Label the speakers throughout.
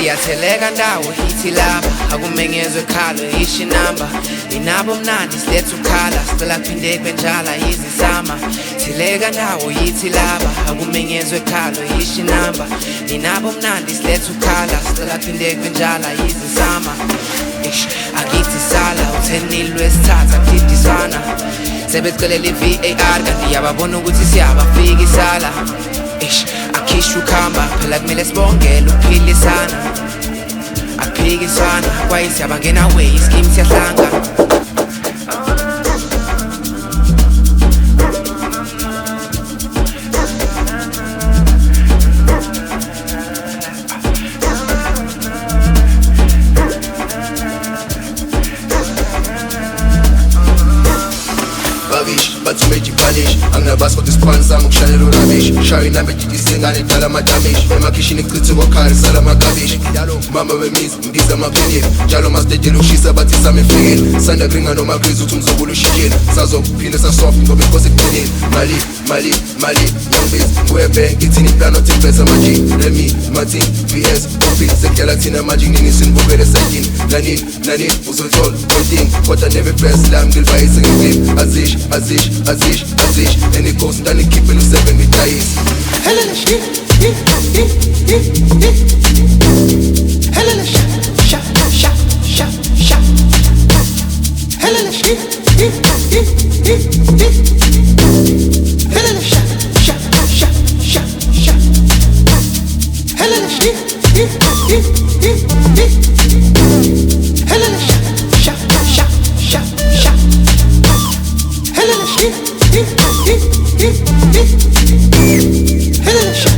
Speaker 1: siyatheleka ndawo hithi laba akumengezwe khalo ishi namba inabo mnandi siletha ukhala sicela phinde kwenjala yizisama theleka ndawo yithi laba akumengezwe khalo ishi namba inabo mnandi siletha ukhala sicela phinde kwenjala yizisama akithi sala uthenile wesithatha kudidisana sebecela i-VAR kanti yababona ukuthi siyabafikisala akhisha ukhamba phela kumele sibongele ukuphilisana akuphikisana kwayisiyabangena way ischeme siyahlanga
Speaker 2: Bathi mejipanish anginabazi kodwa isiphani sami ukushalela urabish shayo inambe didisengane idala amadamish emakhishini kuchithe kwakhari sala amakabishi mama wemizi ndiza amaphenye njalo masitedela ushisa bathi sami efikile sanda gringa noma grizi uthi umzobula ushikile sazophinde sasoft ngoba inkosi ekugcinile mali yongibizi kuyebank ithini iplano othi ngibesa manje remi matin vs office sekudala thina manje nini sinibukele sayini nanini uzothola koding kodwa never press lami ngilivayise ngeclip azish and it goes down and keep it 7 with ties.
Speaker 3: Hella shit, hella shot. Hella shit, hella shot. Hella shit, hella shot. Hella shit, hella shot.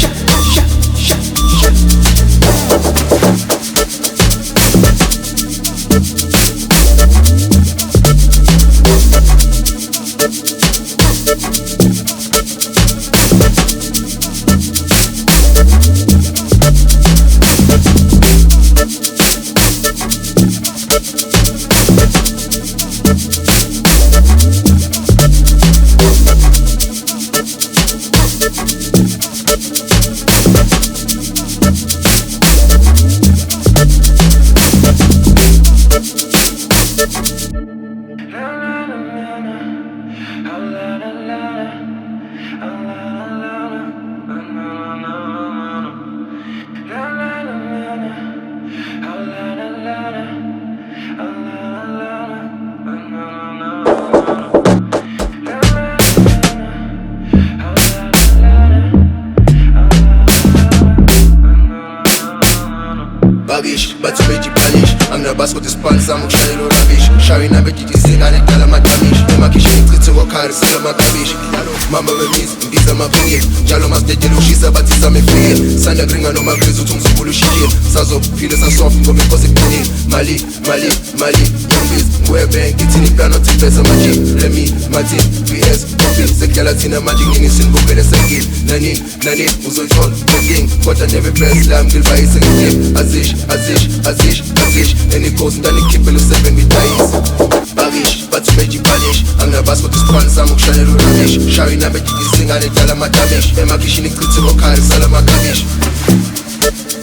Speaker 2: Bathi mejipanish anginabazi kodwa isiphani sami ukushalela urabish shayo inambe didisengane idala amadamish emakhishini kuchithe kwakhari sala amakabishi mama wemizi ndiza amaphenye njalo masitedela ushisa bathi sami efikile sanda gringa noma grizi uthi umzobula ushikile sazophinde sasoft ngoba inkosi ekugcinile mali yongibizi kuyebank ithini iplano othi ngibesa manje remi matin vs office sekudala thina manje nini sinibukele sayini nanini uzothola koding kodwa never press lami ngilivayise ngeclip azish and it goes down and keep it 7 with ties. Bathi mejipanish anginabazi kodwa isiphani sami ukushalela urabish shayo inambe didisengane idala amadamish emakhishini kuchithe kwakhari sala amakabishi